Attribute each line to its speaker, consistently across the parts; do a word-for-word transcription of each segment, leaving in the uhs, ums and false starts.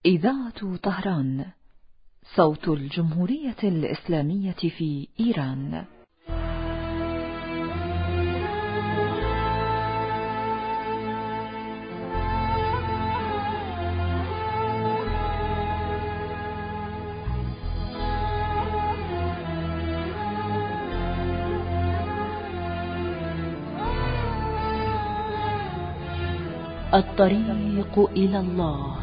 Speaker 1: إذاعة طهران، صوت الجمهورية الإسلامية في إيران. الطريق إلى الله.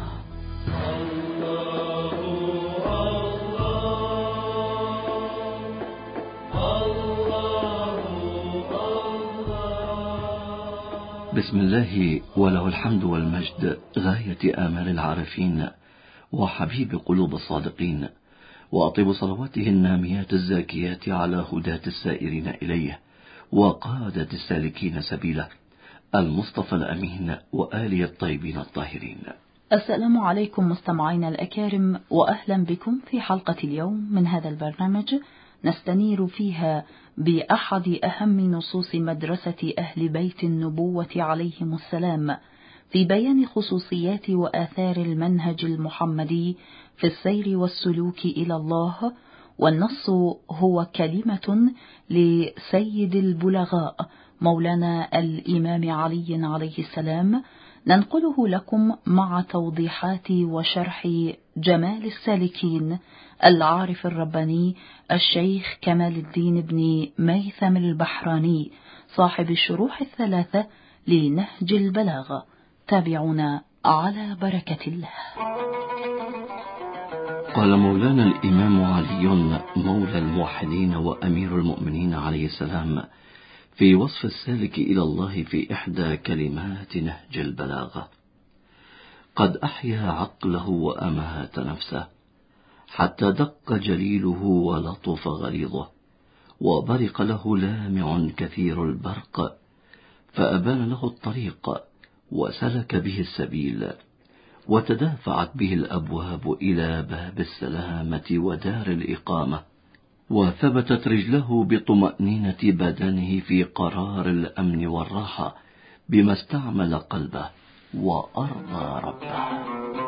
Speaker 2: بسم الله وله الحمد والمجد، غاية آمال العارفين وحبيب قلوب الصادقين، وأطيب صلواته الناميات الزاكيات على هداة السائرين إليه وقادة السالكين سبيله، المصطفى الأمين وآله الطيبين الطاهرين.
Speaker 3: السلام عليكم مستمعينا الأكارم، وأهلا بكم في حلقة اليوم من هذا البرنامج نستنير فيها بأحد أهم نصوص مدرسة أهل بيت النبوة عليهم السلام في بيان خصوصيات وآثار المنهج المحمدي في السير والسلوك إلى الله. والنص هو كلمة لسيد البلغاء مولانا الإمام علي عليه السلام، ننقله لكم مع توضيحات وشرح جمال السالكين العارف الرباني الشيخ كمال الدين بن ميثم البحراني صاحب الشروح الثلاثة لنهج البلاغة. تابعونا على بركة الله.
Speaker 2: قال مولانا الإمام علي مولى الموحدين وأمير المؤمنين عليه السلام في وصف السالك إلى الله في إحدى كلمات نهج البلاغة: قد أحيا عقله وأمات نفسه حتى دق جليله ولطف غليظه، وبرق له لامع كثير البرق، فأبان له الطريق وسلك به السبيل، وتدافعت به الأبواب إلى باب السلامة ودار الإقامة، وثبتت رجله بطمأنينة بدنه في قرار الأمن والراحة، بما استعمل قلبه وأرضى ربه.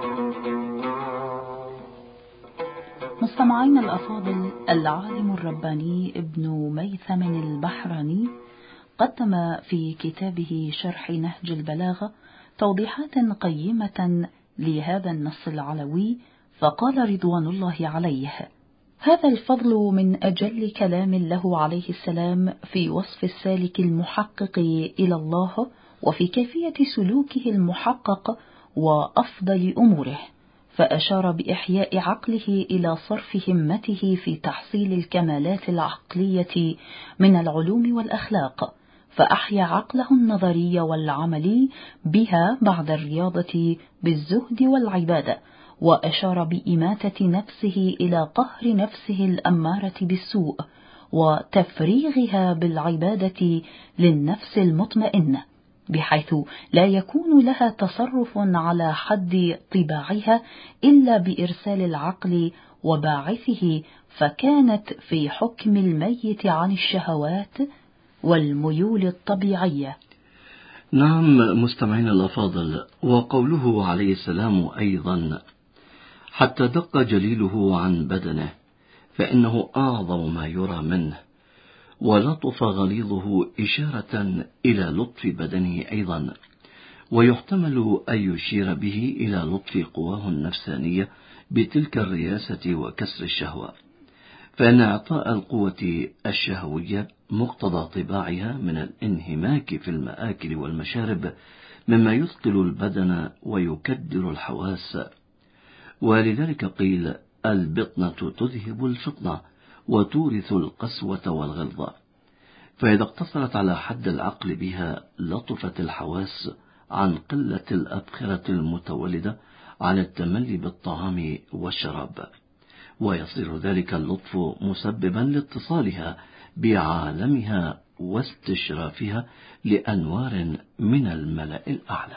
Speaker 3: مستمعين الأفاضل، العالم الرباني ابن ميثم البحراني قدم في كتابه شرح نهج البلاغة توضيحات قيمة لهذا النص العلوي، فقال رضوان الله عليه: هذا الفضل من أجل كلام له عليه السلام في وصف السالك المحقق إلى الله وفي كيفية سلوكه المحقق وأفضل أموره، فأشار بإحياء عقله إلى صرف همته في تحصيل الكمالات العقلية من العلوم والأخلاق، فأحيا عقله النظري والعملي بها بعد الرياضة بالزهد والعبادة، وأشار بإماتة نفسه إلى قهر نفسه الأمارة بالسوء وتفريغها بالعبادة للنفس المطمئنة، بحيث لا يكون لها تصرف على حد طباعها إلا بإرسال العقل وباعثه، فكانت في حكم الميت عن الشهوات والميول الطبيعية.
Speaker 2: نعم مستمعين الأفاضل، وقوله عليه السلام أيضا: حتى دق جليله عن بدنه، فإنه أعظم ما يرى منه، ولطف غليظه إشارة إلى لطف بدنه أيضا، ويحتمل أن يشير به إلى لطف قواه النفسانية بتلك الرياسة وكسر الشهوة، فإن إعطاء القوة الشهوية مقتضى طباعها من الانهماك في المآكل والمشارب مما يثقل البدن ويكدر الحواس، ولذلك قيل: البطنة تذهب الفطنة وتورث القسوة والغلظة. فإذا اقتصرت على حد العقل بها لطفت الحواس عن قلة الأبخرة المتولدة عن التملي بالطعام والشراب، ويصير ذلك اللطف مسببا لاتصالها بعالمها واستشرافها لأنوار من الملأ الأعلى.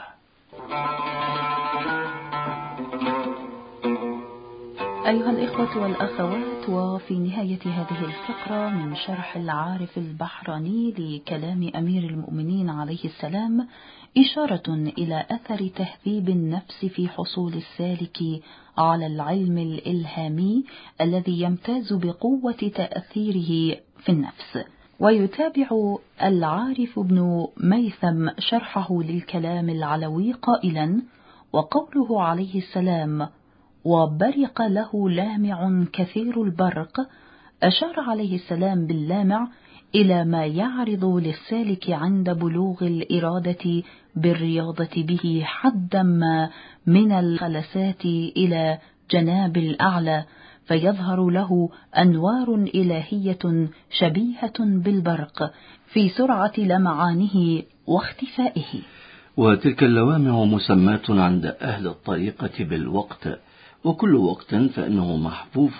Speaker 3: أيها الإخوة والأخوات، وفي نهاية هذه الفقرة من شرح العارف البحراني لكلام أمير المؤمنين عليه السلام إشارة إلى أثر تهذيب النفس في حصول السالك على العلم الإلهامي الذي يمتاز بقوة تأثيره في النفس. ويتابع العارف بن ميثم شرحه للكلام العلوي قائلا: وقوله عليه السلام: وبرق له لامع كثير البرق، أشار عليه السلام باللامع إلى ما يعرض للسالك عند بلوغ الإرادة بالرياضة به حدا ما من الخلسات إلى جناب الأعلى، فيظهر له أنوار إلهية شبيهة بالبرق في سرعة لمعانه واختفائه.
Speaker 2: وتلك اللوامع مسماة عند أهل الطريقة بالوقت، وكل وقت فإنه محفوف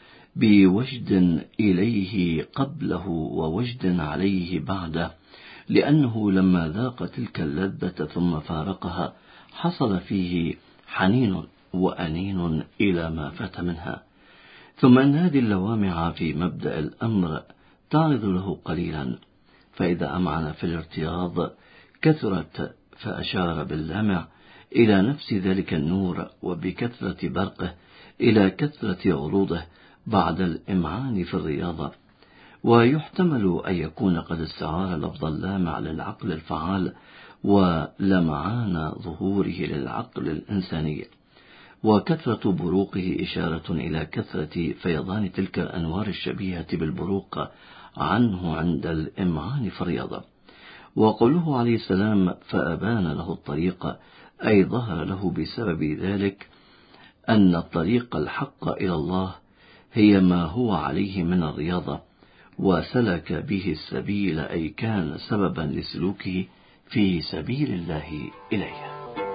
Speaker 2: بوجد إليه قبله ووجد عليه بعده، لأنه لما ذاق تلك اللذة ثم فارقها حصل فيه حنين وأنين إلى ما فات منها. ثم أن هذه اللوامع في مبدأ الأمر تعرض له قليلا، فإذا أمعن في الارتياض كثرت، فأشار باللامع إلى نفس ذلك النور وبكثرة برقه إلى كثرة عروضه بعد الإمعان في الرياضة. ويحتمل أن يكون قد استعار لفظ اللامع للعقل الفعال ولمعان ظهوره للعقل الإنساني، وكثرة بروقه إشارة إلى كثرة فيضان تلك الأنوار الشبيهة بالبروق عنه عند الإمعان في الرياضة. وقوله عليه السلام: فأبان له الطريق، أي ظهر له بسبب ذلك أن الطريق الحق إلى الله هي ما هو عليه من الرياضة، وسلك به السبيل، أي كان سببا لسلوكه في سبيل الله إليه.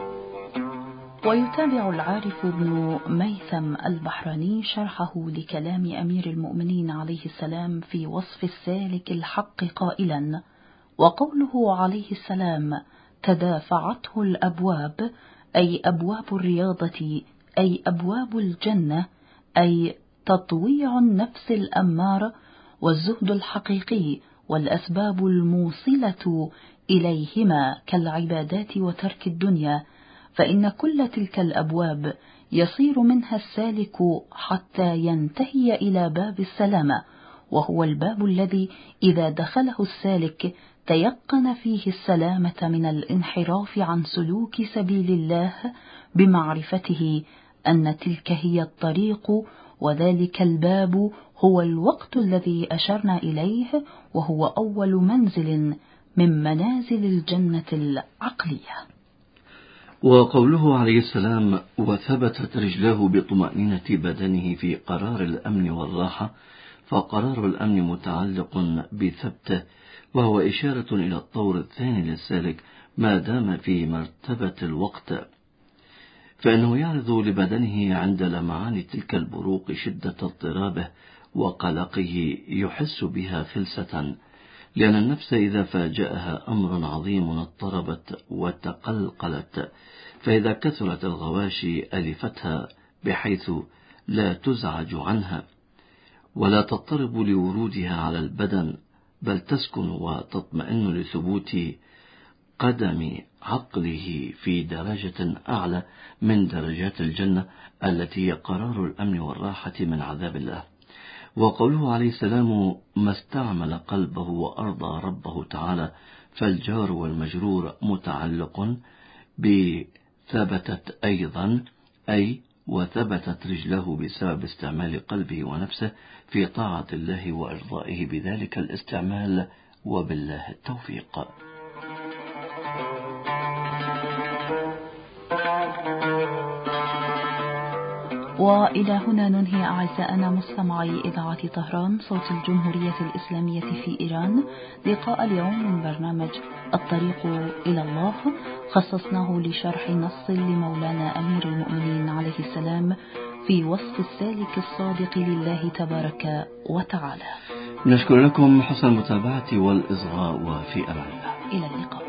Speaker 3: ويتابع العارف بن ميثم البحراني شرحه لكلام أمير المؤمنين عليه السلام في وصف السالك الحق قائلا: وقوله عليه السلام: تدافعته الأبواب، أي أبواب الرياضة، أي أبواب الجنة، أي تطويع النفس الأمارة والزهد الحقيقي والأسباب الموصلة إليهما كالعبادات وترك الدنيا، فإن كل تلك الأبواب يصير منها السالك حتى ينتهي إلى باب السلامة، وهو الباب الذي إذا دخله السالك تيقن فيه السلامة من الانحراف عن سلوك سبيل الله بمعرفته أن تلك هي الطريق، وذلك الباب هو الوقت الذي أشرنا إليه، وهو أول منزل من منازل الجنة العقلية.
Speaker 2: وقوله عليه السلام: وثبتت رجلاه بطمأنينة بدنه في قرار الأمن والراحة، فقرار الأمن متعلق بثبته، وهو إشارة إلى الطور الثاني للسالك ما دام في مرتبة الوقت، فإنه يعرض لبدنه عند لمعان تلك البروق شدة اضطرابه وقلقه، يحس بها خلسة، لأن النفس إذا فاجأها أمر عظيم اضطربت وتقلقلت، فإذا كثرت الغواشي ألفتها بحيث لا تزعج عنها ولا تضطرب لورودها على البدن، بل تسكن وتطمئن لثبوت قدم عقله في درجة أعلى من درجات الجنة التي هي قرار الأمن والراحة من عذاب الله. وقوله عليه السلام: ما استعمل قلبه وأرضى ربه تعالى، فالجار والمجرور متعلق بثبتت أيضا، أي وثبتت رجله بسبب استعمال قلبه ونفسه في طاعة الله وإرضائه بذلك الاستعمال، وبالله التوفيق.
Speaker 3: وإلى هنا ننهي أعزائنا مستمعي إذاعة طهران صوت الجمهورية الإسلامية في إيران لقاء اليوم من برنامج الطريق إلى الله، خصصناه لشرح نص لمولانا أمير المؤمنين عليه السلام في وصف السالك الصادق لله تبارك وتعالى.
Speaker 2: نشكر لكم حسن المتابعة والإصغاء، وفي أمان الله.
Speaker 3: إلى اللقاء.